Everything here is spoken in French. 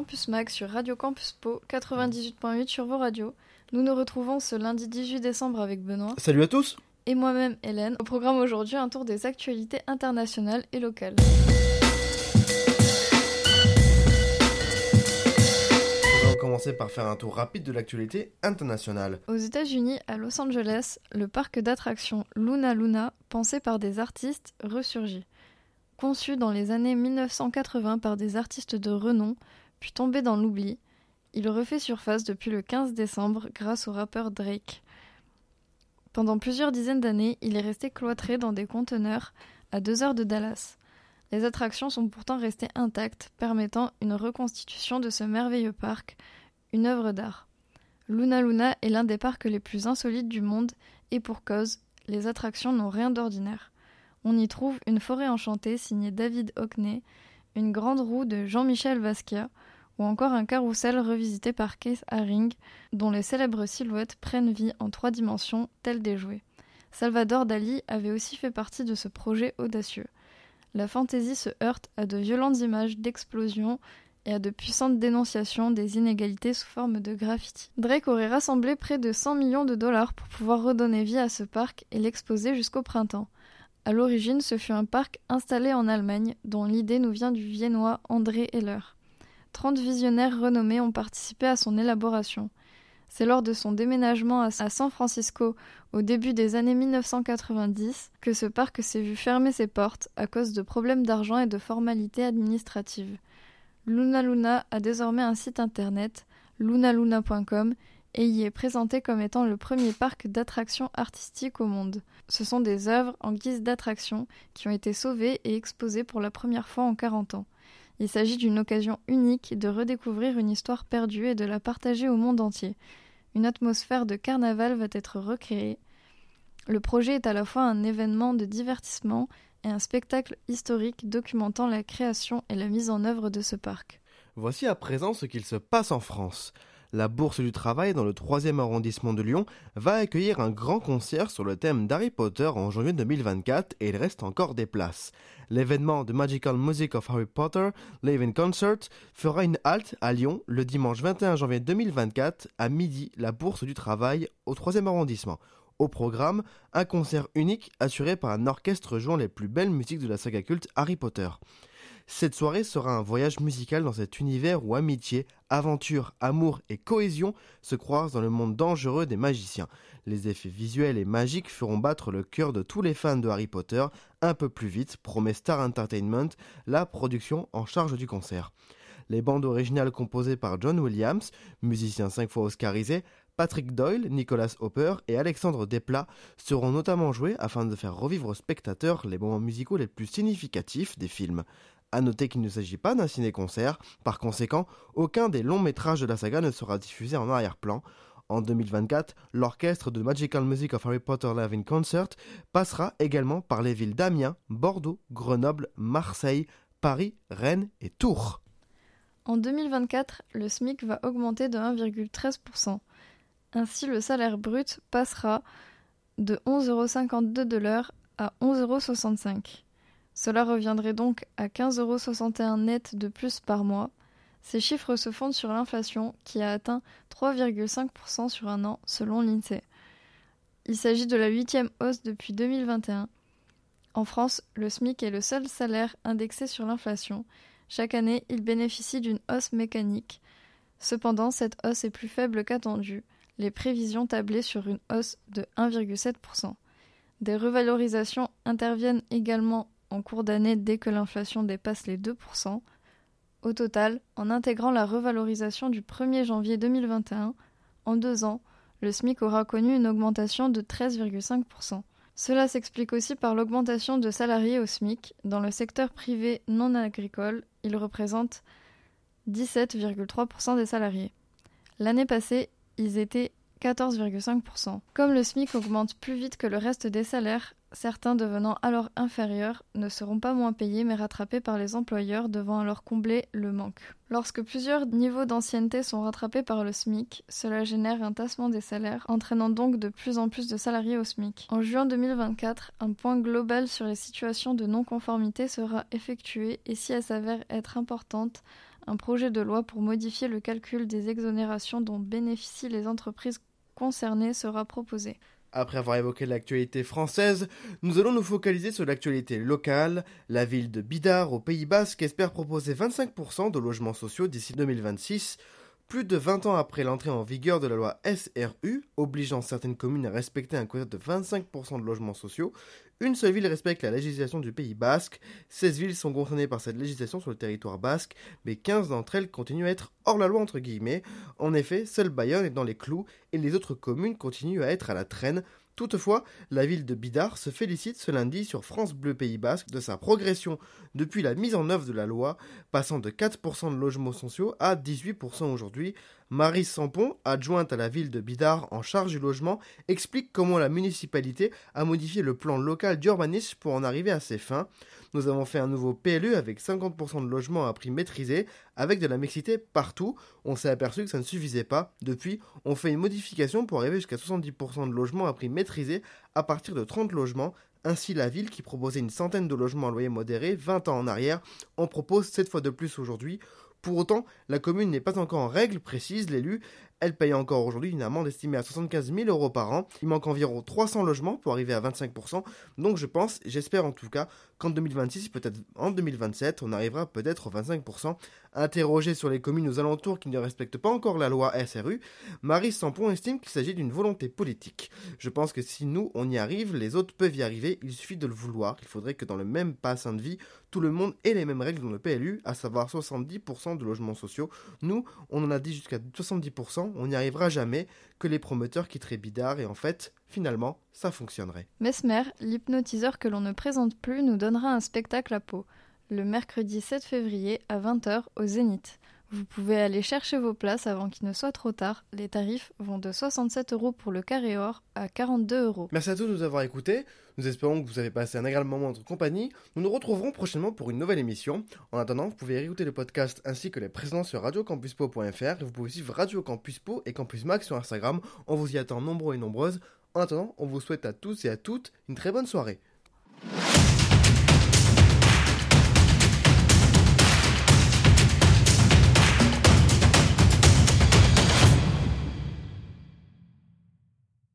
Campus Mag sur Radio Campus Pau, 98.8 sur vos radios. Nous nous retrouvons ce lundi 18 décembre avec Benoît. Salut à tous. Et moi-même Hélène. Au programme aujourd'hui, un tour des actualités internationales et locales. Nous allons commencer par faire un tour rapide de l'actualité internationale. Aux États-Unis, à Los Angeles, le parc d'attractions Luna Luna, pensé par des artistes, ressurgit. Conçu dans les années 1980 par des artistes de renom, puis tombé dans l'oubli, il refait surface depuis le 15 décembre grâce au rappeur Drake. Pendant plusieurs dizaines d'années, il est resté cloîtré dans des conteneurs à 2 heures de Dallas. Les attractions sont pourtant restées intactes, permettant une reconstitution de ce merveilleux parc, une œuvre d'art. Luna Luna est l'un des parcs les plus insolites du monde, et pour cause, les attractions n'ont rien d'ordinaire. On y trouve une forêt enchantée signée David Hockney, une grande roue de Jean-Michel Basquiat, ou encore un carrousel revisité par Keith Haring, dont les célèbres silhouettes prennent vie en 3 dimensions, telles des jouets. Salvador Dali avait aussi fait partie de ce projet audacieux. La fantaisie se heurte à de violentes images d'explosions et à de puissantes dénonciations des inégalités sous forme de graffiti. Drake aurait rassemblé près de 100 millions de dollars pour pouvoir redonner vie à ce parc et l'exposer jusqu'au printemps. À l'origine, ce fut un parc installé en Allemagne, dont l'idée nous vient du Viennois André Heller. 30 visionnaires renommés ont participé à son élaboration. C'est lors de son déménagement à San Francisco au début des années 1990 que ce parc s'est vu fermer ses portes à cause de problèmes d'argent et de formalités administratives. Luna Luna a désormais un site internet, lunaluna.com, et y est présenté comme étant le premier parc d'attractions artistiques au monde. Ce sont des œuvres en guise d'attraction qui ont été sauvées et exposées pour la première fois en 40 ans. Il s'agit d'une occasion unique de redécouvrir une histoire perdue et de la partager au monde entier. Une atmosphère de carnaval va être recréée. Le projet est à la fois un événement de divertissement et un spectacle historique documentant la création et la mise en œuvre de ce parc. Voici à présent ce qu'il se passe en France. La Bourse du Travail dans le 3e arrondissement de Lyon va accueillir un grand concert sur le thème d'Harry Potter en janvier 2024 et il reste encore des places. L'événement The Magical Music of Harry Potter Live in Concert fera une halte à Lyon le dimanche 21 janvier 2024 à midi, la Bourse du Travail au 3e arrondissement. Au programme, un concert unique assuré par un orchestre jouant les plus belles musiques de la saga culte Harry Potter. Cette soirée sera un voyage musical dans cet univers où amitié, aventure, amour et cohésion se croisent dans le monde dangereux des magiciens. Les effets visuels et magiques feront battre le cœur de tous les fans de Harry Potter un peu plus vite, promet Star Entertainment, la production en charge du concert. Les bandes originales composées par John Williams, musicien 5 fois oscarisé, Patrick Doyle, Nicholas Hopper et Alexandre Desplat seront notamment jouées afin de faire revivre aux spectateurs les moments musicaux les plus significatifs des films. A noter qu'il ne s'agit pas d'un ciné-concert, par conséquent, aucun des longs métrages de la saga ne sera diffusé en arrière-plan. En 2024, l'orchestre de Magical Music of Harry Potter Live in Concert passera également par les villes d'Amiens, Bordeaux, Grenoble, Marseille, Paris, Rennes et Tours. En 2024, le SMIC va augmenter de 1,13%. Ainsi, le salaire brut passera de 11,52 € de l'heure à 11,65 €. Cela reviendrait donc à 15,61 € net de plus par mois. Ces chiffres se fondent sur l'inflation qui a atteint 3,5% sur un an selon l'INSEE. Il s'agit de la 8e hausse depuis 2021. En France, le SMIC est le seul salaire indexé sur l'inflation. Chaque année, il bénéficie d'une hausse mécanique. Cependant, cette hausse est plus faible qu'attendue. Les prévisions tablaient sur une hausse de 1,7%. Des revalorisations interviennent également en cours d'année dès que l'inflation dépasse les 2%. Au total, en intégrant la revalorisation du 1er janvier 2021, en 2 ans, le SMIC aura connu une augmentation de 13,5%. Cela s'explique aussi par l'augmentation de salariés au SMIC. Dans le secteur privé non agricole, il représente 17,3% des salariés. L'année passée, ils étaient 14,5%. Comme le SMIC augmente plus vite que le reste des salaires, certains devenant alors inférieurs ne seront pas moins payés mais rattrapés par les employeurs devant alors combler le manque. Lorsque plusieurs niveaux d'ancienneté sont rattrapés par le SMIC, cela génère un tassement des salaires, entraînant donc de plus en plus de salariés au SMIC. En juin 2024, un point global sur les situations de non-conformité sera effectué et si elle s'avère être importante, Un projet de loi pour modifier le calcul des exonérations dont bénéficient les entreprises concernées sera proposé. Après avoir évoqué l'actualité française, nous allons nous focaliser sur l'actualité locale. La ville de Bidart, au Pays Basque, espère proposer 25% de logements sociaux d'ici 2026. Plus de 20 ans après l'entrée en vigueur de la loi SRU, obligeant certaines communes à respecter un quota de 25% de logements sociaux, une seule ville respecte la législation du Pays Basque. 16 villes sont concernées par cette législation sur le territoire basque, mais 15 d'entre elles continuent à être hors la loi entre guillemets. En effet, seul Bayonne est dans les clous et les autres communes continuent à être à la traîne. Toutefois, la ville de Bidart se félicite ce lundi sur France Bleu Pays Basque de sa progression depuis la mise en œuvre de la loi, passant de 4% de logements sociaux à 18% aujourd'hui. Marie Sampon, adjointe à la ville de Bidart en charge du logement, explique comment la municipalité a modifié le plan local d'urbanisme pour en arriver à ses fins. Nous avons fait un nouveau PLU avec 50% de logements à prix maîtrisé, avec de la mixité partout. On s'est aperçu que ça ne suffisait pas. Depuis, on fait une modification pour arriver jusqu'à 70% de logements à prix maîtrisé à partir de 30 logements. Ainsi, la ville, qui proposait une centaine de logements à loyer modéré 20 ans en arrière, en propose 7 fois de plus aujourd'hui. Pour autant, la commune n'est pas encore en règle, précise l'élu. Elle paye encore aujourd'hui une amende estimée à 75 000 euros par an. Il manque environ 300 logements pour arriver à 25%. Donc j'espère en tout cas qu'en 2026, peut-être en 2027, on arrivera peut-être aux 25%. Interrogée sur les communes aux alentours qui ne respectent pas encore la loi SRU, Marie Sampon estime qu'il s'agit d'une volonté politique. Je pense que si nous, on y arrive, les autres peuvent y arriver. Il suffit de le vouloir. Il faudrait que dans le même bassin de vie, tout le monde ait les mêmes règles dans le PLU, à savoir 70% de logements sociaux. Nous, on en a dit jusqu'à 70%. On n'y arrivera jamais, que les promoteurs quitteraient Bidart et en fait, finalement, ça fonctionnerait. Mesmer, l'hypnotiseur que l'on ne présente plus, nous donnera un spectacle à Pau, le mercredi 7 février à 20h au Zénith. Vous pouvez aller chercher vos places avant qu'il ne soit trop tard. Les tarifs vont de 67 € pour le carré or à 42 €. Merci à tous de nous avoir écoutés. Nous espérons que vous avez passé un agréable moment en notre compagnie. Nous nous retrouverons prochainement pour une nouvelle émission. En attendant, vous pouvez réécouter le podcast ainsi que les précédents sur radiocampuspo.fr et vous pouvez suivre Radio Campus Po et Campus Max sur Instagram. On vous y attend nombreux et nombreuses. En attendant, on vous souhaite à tous et à toutes une très bonne soirée.